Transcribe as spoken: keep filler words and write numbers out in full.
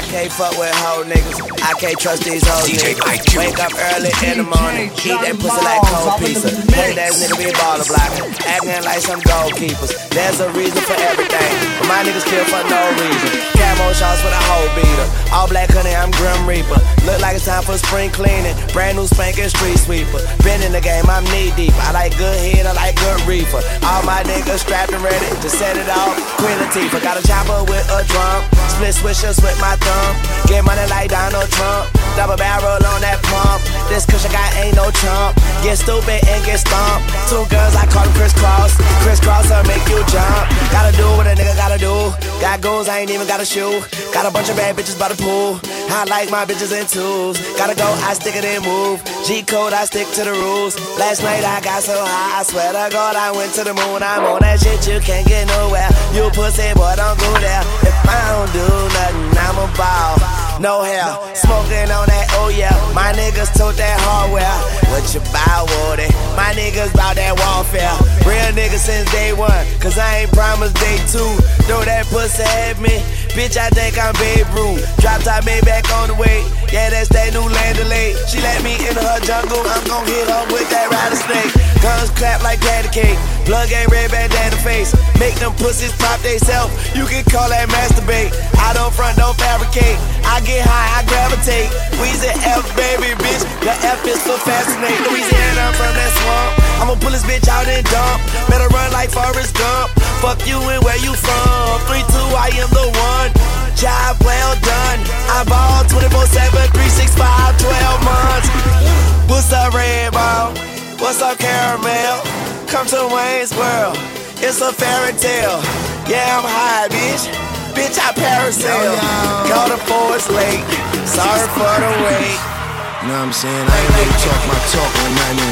can't fuck with hoe niggas. I can't trust these hoes niggas. Wake up early in the morning, eat that pussy like cold pizza. Hey, that nigga be baller blocker, acting like some goalkeepers. There's a reason for everything, but my niggas kill for no reason. Camo shots for the whole beater. All black honey, I'm Grim Reaper. Look like it's time for spring cleaning. Brand new spanking street sweeper. Been in the game, I'm knee deep. I like good head, I like good reefer. All my niggas strapped and ready to set it off. Queen Latifah got a chopper with a drum. Split swishers with my thumb. Get money like Donald Trump. Double barrel on that pump. This cushion guy ain't no chump. Get stupid and get stomped. Two guns, I call them crisscross. Crisscross will make you jump. Gotta do what a nigga gotta do. Got goons, I ain't even got a shoe. Got a bunch of bad bitches by the pool. I like my bitches in twos. Gotta go, I stick it and move. G-code, I stick to the rules. Last night I got so high, I swear to God I went to the moon. I'm on that shit, you can't get nowhere. You pussy boy, don't go there. If I don't do nothing, I'm a ball. No hair, smoking on that, oh yeah. My niggas tote that hardware. What you buy, Woody? My niggas bout that warfare. Real niggas since day one, cause I ain't promised day two. Throw that pussy at me, bitch, I think I'm Babe Ruth. Drop top made back on the way, yeah, that's that new land delay. She let me in her jungle, I'm gon' hit her with that rattlesnake. Guns clap like patty cake, plug ain't red bandana face. Make them pussies pop they self, you can call that masturbate. I don't front, don't fabricate, I get high, I gravitate. Weezy F, baby, bitch, the F is for fascinate. Louisiana, I'm from that swamp, I'ma pull this bitch out and dump. Better run like Forrest Gump, fuck you and where you from. three two, I am the one, job well done. I ball twenty-four seven, three sixty-five, twelve months. What's up, Red Ball? What's up, Caramel? Come to Wayne's World, it's a fairy tale. Yeah, I'm high, bitch. Bitch, I parasail. Call the force late. Sorry for the wait. You know what I'm saying? I ain't really talk my talk on nothing